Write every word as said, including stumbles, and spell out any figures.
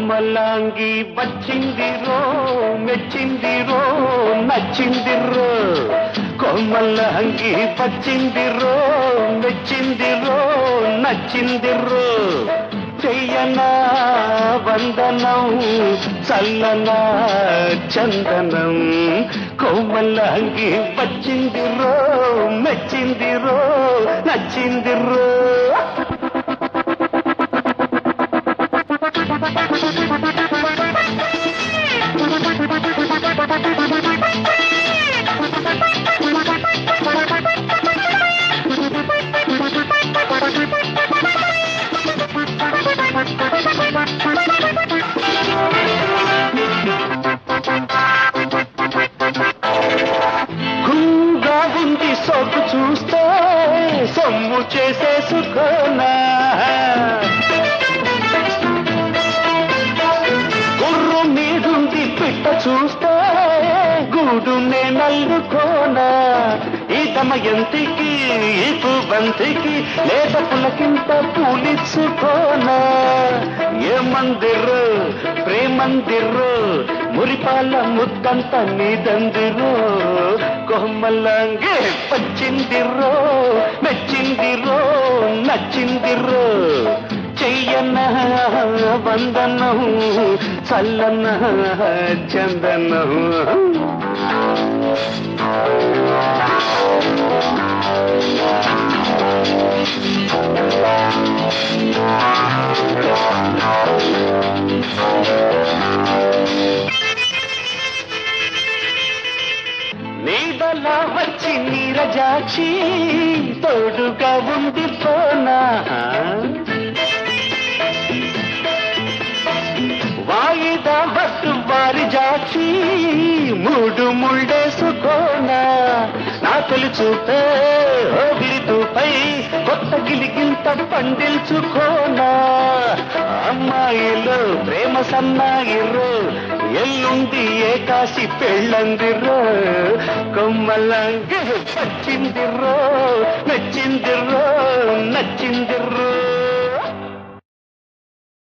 కొమ్మలాంగి వచ్చిందిరో మెచ్చిందిరో నచ్చిందిరో కొమ్మలాంగి వచ్చిందిరో మెచ్చిందిరో నచ్చిందిరో చెయ్యనా వందనం చల్లనా చందనం కొమ్మలాంగి వచ్చిందిరో మెచ్చిందిరో నచ్చిందిరో గుంగా ఉంది సొగ్గు చూస్తే సొమ్ము చేసేసుకోనా గుర్రు మీదుంది పిట్ట చూస్తే గూడు నే నల్లుకోనా ఈ దమయంతికి ఈ పువ్వంతికి లేత పులకింత పూలిచ్చుకోనా ఏ మందిరు ప్రేమందిరు మురిపాల ముద్దంత నీదందిరు కొమ్మలాంగే పచ్చిందిరో మెచ్చిందిరో నచ్చిందిరో చెయ్యన్న వందనం చల్లన్న చందనం నీడలా వచ్చి నీరజాక్షి తోడుగా ఉంది పోనా వాయిదా బట్టు వారి జాక్షి మూడు ముళ్ళేసుకోనా నా తొలి చూపే ఓగిలితూపై కొత్త గిలిగింత పండిల్చుకోనా అమ్మాయిలో ప్రేమ సన్నాయిరో ఎల్లుండి ఏకాశి పెళ్ళందిరో కొమ్మలాంగి వచ్చిందిరో మెచ్చిందిరో నచ్చిందిరో